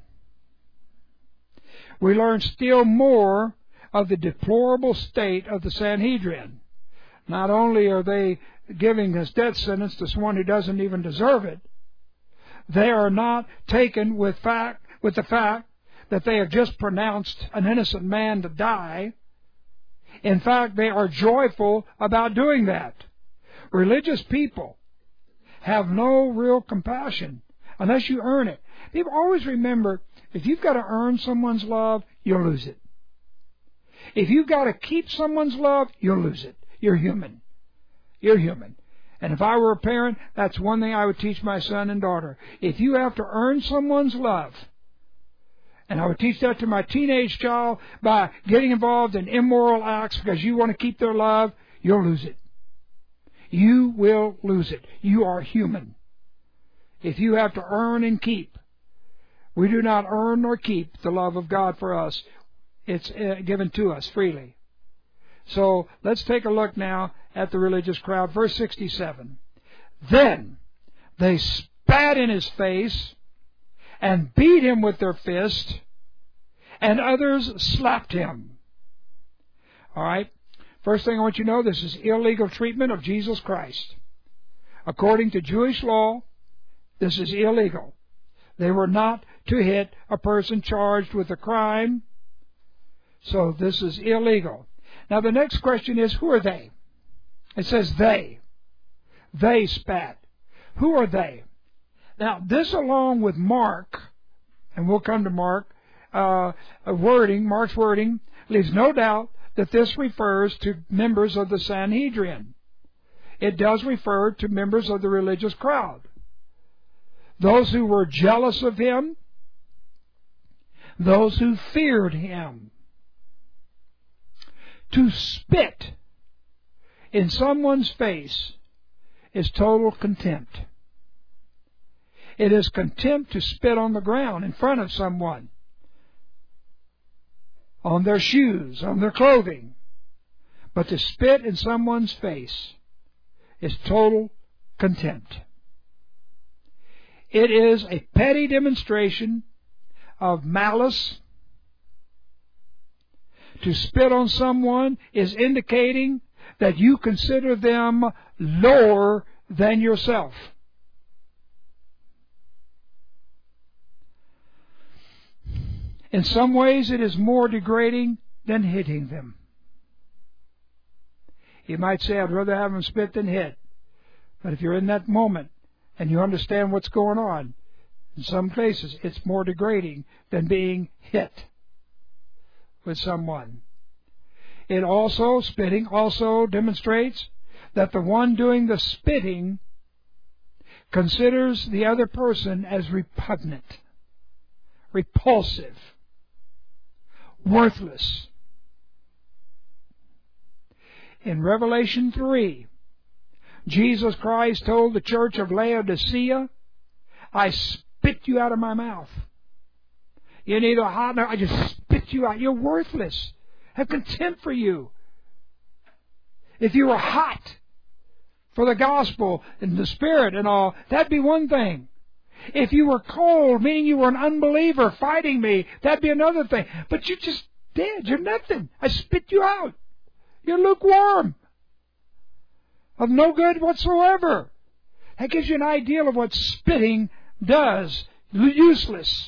We learn still more of the deplorable state of the Sanhedrin. Not only are they giving this death sentence to someone who doesn't even deserve it, they are not taken with fact with the fact that they have just pronounced an innocent man to die. In fact, they are joyful about doing that. Religious people have no real compassion unless you earn it. People always remember, if you've got to earn someone's love, you'll lose it. If you've got to keep someone's love, you'll lose it. You're human. You're human. And if I were a parent, that's one thing I would teach my son and daughter. If you have to earn someone's love, and I would teach that to my teenage child by getting involved in immoral acts because you want to keep their love, you'll lose it. You will lose it. You are human. If you have to earn and keep, we do not earn nor keep the love of God for us. It's uh, given to us freely. So let's take a look now at the religious crowd. Verse sixty-seven. Then they spat in his face and beat him with their fist, and others slapped him. All right. First thing I want you to know, this is illegal treatment of Jesus Christ. According to Jewish law, this is illegal. They were not to hit a person charged with a crime. So this is illegal. Now the next question is, who are they? It says they. They spat. Who are they? Now this, along with Mark, and we'll come to Mark, uh, wording, Mark's wording, leaves no doubt that this refers to members of the Sanhedrin. It does refer to members of the religious crowd. Those who were jealous of him, those who feared him. To spit in someone's face is total contempt. It is contempt to spit on the ground in front of someone, on their shoes, on their clothing. But to spit in someone's face is total contempt. It is a petty demonstration of malice. To spit on someone is indicating that you consider them lower than yourself. In some ways, it is more degrading than hitting them. You might say, I'd rather have them spit than hit. But if you're in that moment and you understand what's going on, in some cases, it's more degrading than being hit with someone. It also, spitting also demonstrates that the one doing the spitting considers the other person as repugnant, repulsive, worthless. In Revelation three, Jesus Christ told the church of Laodicea, I spit you out of my mouth. You're neither hot nor I just spit you out. You're worthless. I have contempt for you. If you were hot for the gospel and the Spirit and all, that'd be one thing. If you were cold, meaning you were an unbeliever fighting me, that'd be another thing. But you're just dead. You're nothing. I spit you out. You're lukewarm. Of no good whatsoever. That gives you an idea of what spitting does. Useless.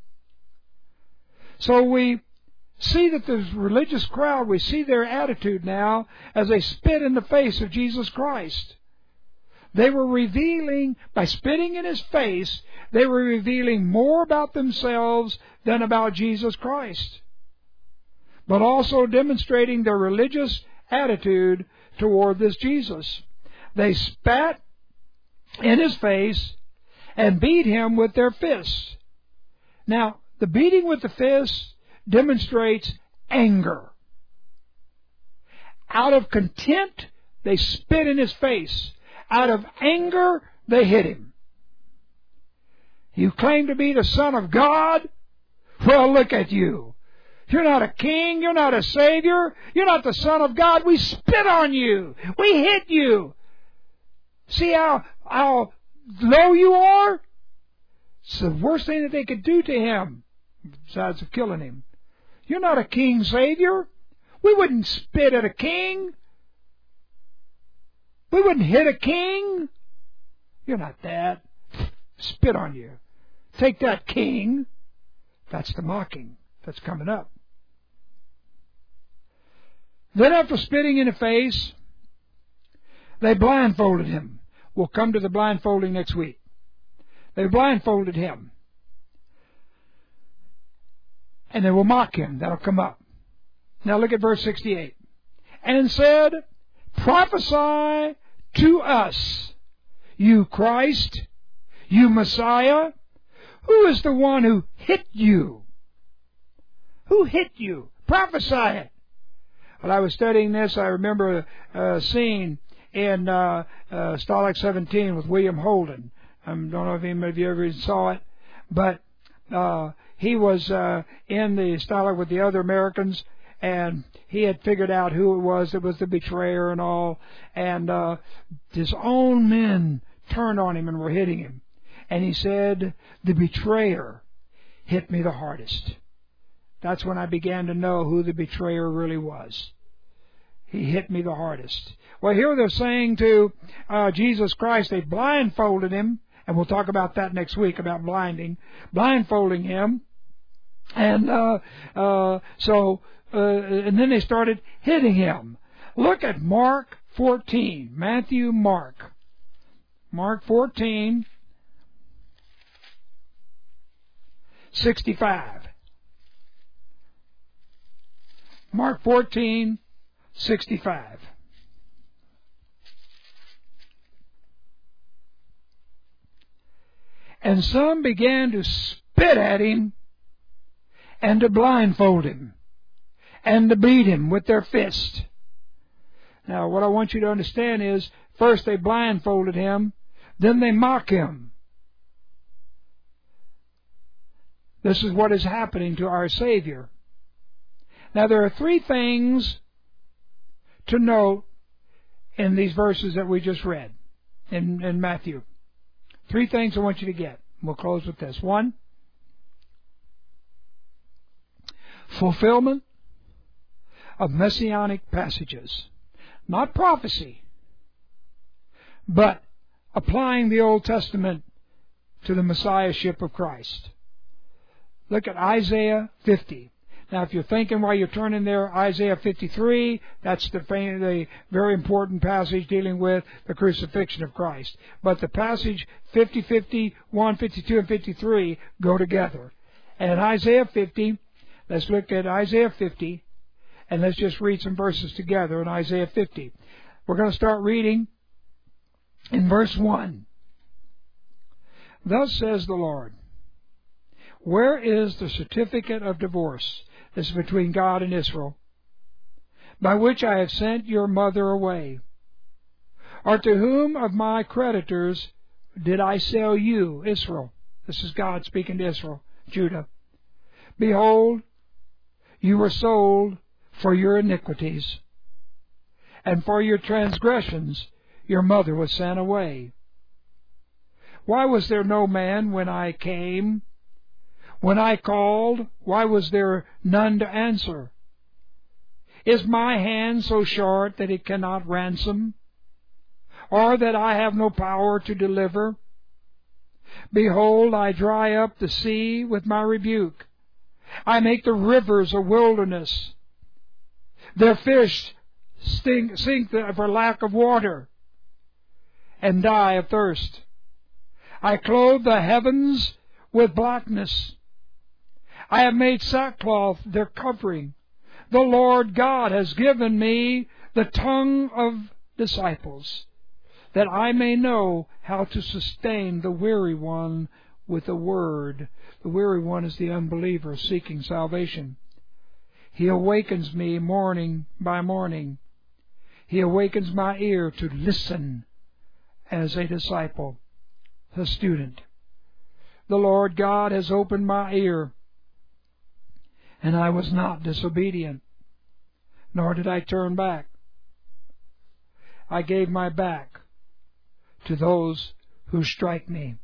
So we see that the religious crowd, we see their attitude now as they spit in the face of Jesus Christ. They were revealing, by spitting in His face, they were revealing more about themselves than about Jesus Christ, but also demonstrating their religious attitude toward this Jesus. They spat in His face and beat Him with their fists. Now, the beating with the fists demonstrates anger. Out of contempt, they spit in His face. Out of anger, they hit Him. You claim to be the Son of God? Well, look at you. You're not a king. You're not a savior. You're not the Son of God. We spit on you. We hit you. See how, how low you are? It's the worst thing that they could do to Him, besides of killing Him. You're not a king savior. We wouldn't spit at a king. We wouldn't hit a king. You're not that. Spit on you. Take that, king. That's the mocking that's coming up. Then after spitting in the face, they blindfolded Him. We'll come to the blindfolding next week. They blindfolded Him. And they will mock Him. That'll come up. Now look at verse sixty-eight. And said, prophesy to us, you Christ, you Messiah. Who is the one who hit you? Who hit you? Prophesy it. While I was studying this, I remember a scene in uh, uh, Stalag seventeen with William Holden. I don't know if any of you ever saw it, but uh, he was uh, in the Stalag with the other Americans, and he had figured out who it was that was the betrayer and all, and uh, his own men turned on him and were hitting him. And he said, the betrayer hit me the hardest. That's when I began to know who the betrayer really was. He hit me the hardest. Well, here they're saying to uh, Jesus Christ, they blindfolded Him And we'll talk about that next week, about blinding, blindfolding him. And uh, uh, so, uh, and then they started hitting him. Look at Mark fourteen. Matthew, Mark. Mark fourteen, sixty-five. Mark fourteen, sixty-five. And some began to spit at him and to blindfold him and to beat him with their fist. Now, what I want you to understand is, first they blindfolded him, then they mock him. This is what is happening to our Savior. Now, there are three things to note in these verses that we just read in, in Matthew. Three things I want you to get. We'll close with this. One, fulfillment of messianic passages. Not prophecy, but applying the Old Testament to the Messiahship of Christ. Look at Isaiah fifty. Now, if you're thinking while you're turning there, Isaiah fifty-three, that's the, the very important passage dealing with the crucifixion of Christ. But the passage fifty, fifty-one, fifty-two, and fifty-three go together. And Isaiah fifty, let's look at Isaiah fifty, and let's just read some verses together in Isaiah fifty. We're going to start reading in verse one. Thus says the Lord, where is the certificate of divorce? This is between God and Israel, by which I have sent your mother away. Or to whom of my creditors did I sell you, Israel? This is God speaking to Israel, Judah. Behold, you were sold for your iniquities, and for your transgressions your mother was sent away. Why was there no man when I came? When I called, why was there none to answer? Is my hand so short that it cannot ransom, or that I have no power to deliver? Behold, I dry up the sea with my rebuke. I make the rivers a wilderness. Their fish stink, sink for lack of water, and die of thirst. I clothe the heavens with blackness. I have made sackcloth their covering. The Lord God has given me the tongue of disciples, that I may know how to sustain the weary one with a word. The weary one is the unbeliever seeking salvation. He awakens me morning by morning. He awakens my ear to listen as a disciple, a student. The Lord God has opened my ear, and I was not disobedient, nor did I turn back. I gave my back to those who strike me,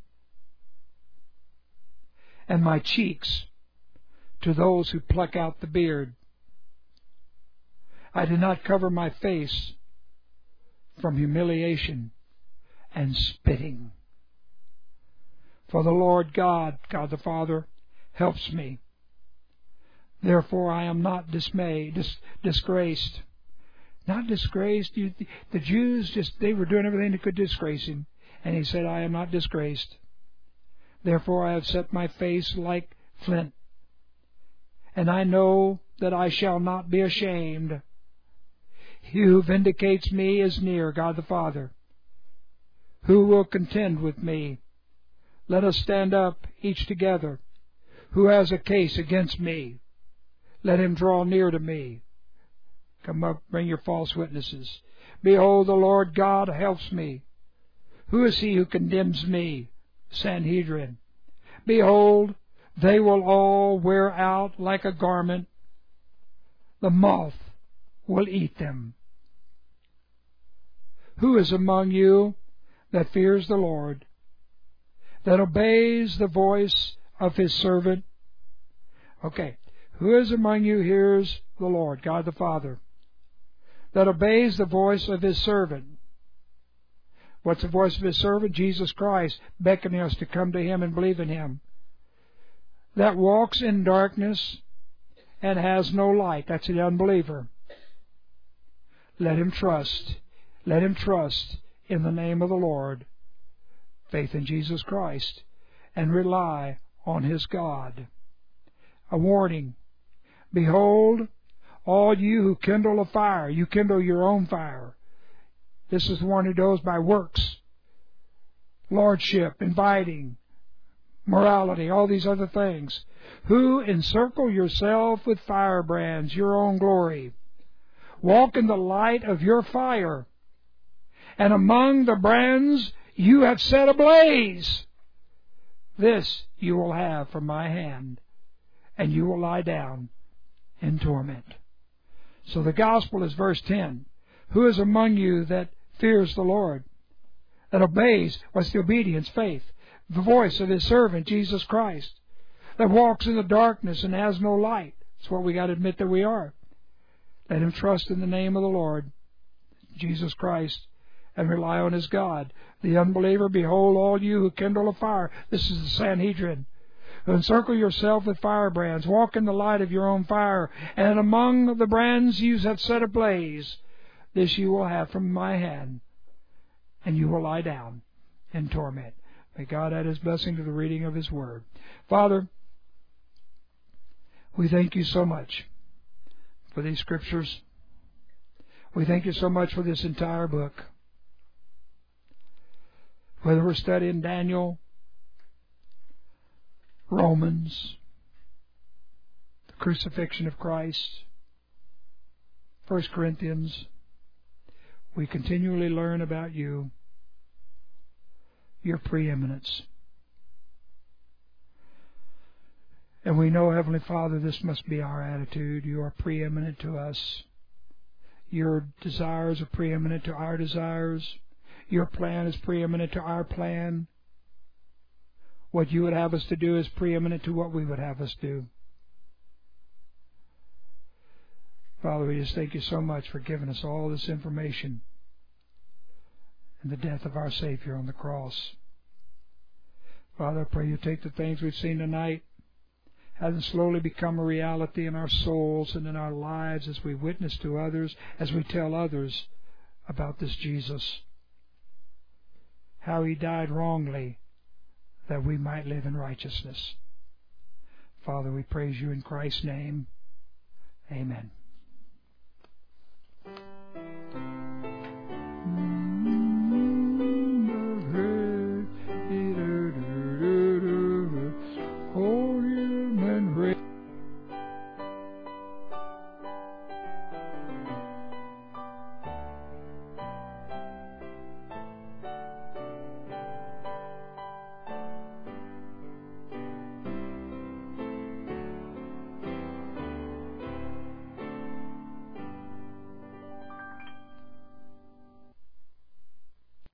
and my cheeks to those who pluck out the beard. I did not cover my face from humiliation and spitting. For the Lord God, God the Father, helps me. Therefore I am not dismayed, dis- disgraced. Not disgraced. You, the Jews, just they were doing everything that could disgrace him. And he said, I am not disgraced. Therefore I have set my face like flint. And I know that I shall not be ashamed. He who vindicates me is near, God the Father. Who will contend with me? Let us stand up, each together. Who has a case against me? Let him draw near to me. Come up, bring your false witnesses. Behold, the Lord God helps me. Who is he who condemns me? Sanhedrin. Behold, they will all wear out like a garment. The moth will eat them. Who is among you that fears the Lord, that obeys the voice of his servant? Okay. Who is among you hears the Lord, God the Father, that obeys the voice of his servant? What's the voice of His servant? Jesus Christ, beckoning us to come to Him and believe in Him. That walks in darkness and has no light. That's the unbeliever. Let him trust. Let him trust in the name of the Lord. Faith in Jesus Christ. And rely on his God. A warning. Behold, all you who kindle a fire, you kindle your own fire. This is the one who goes by works, lordship, inviting, morality, all these other things. Who encircle yourself with firebrands, your own glory. Walk in the light of your fire. And among the brands you have set ablaze. This you will have from my hand, and you will lie down in torment. So the gospel is verse ten. Who is among you that fears the Lord, that obeys? What's the obedience? Faith. The voice of His servant, Jesus Christ, that walks in the darkness and has no light. That's what we got to admit that we are. Let him trust in the name of the Lord, Jesus Christ, and rely on his God. The unbeliever, behold, all you who kindle a fire. This is the Sanhedrin. Who encircle yourself with firebrands. Walk in the light of your own fire. And among the brands you have set ablaze, this you will have from my hand, and you will lie down in torment. May God add His blessing to the reading of His Word. Father, we thank You so much for these Scriptures. We thank You so much for this entire book. Whether we're studying Daniel, Romans, the crucifixion of Christ, First Corinthians, we continually learn about You, Your preeminence. And we know, Heavenly Father, this must be our attitude. You are preeminent to us. Your desires are preeminent to our desires. Your plan is preeminent to our plan. What You would have us to do is preeminent to what we would have us do. Father, we just thank You so much for giving us all this information and the death of our Savior on the cross. Father, I pray You take the things we've seen tonight, have them slowly become a reality in our souls and in our lives as we witness to others, as we tell others about this Jesus. How He died wrongly that we might live in righteousness. Father, we praise You in Christ's name. Amen.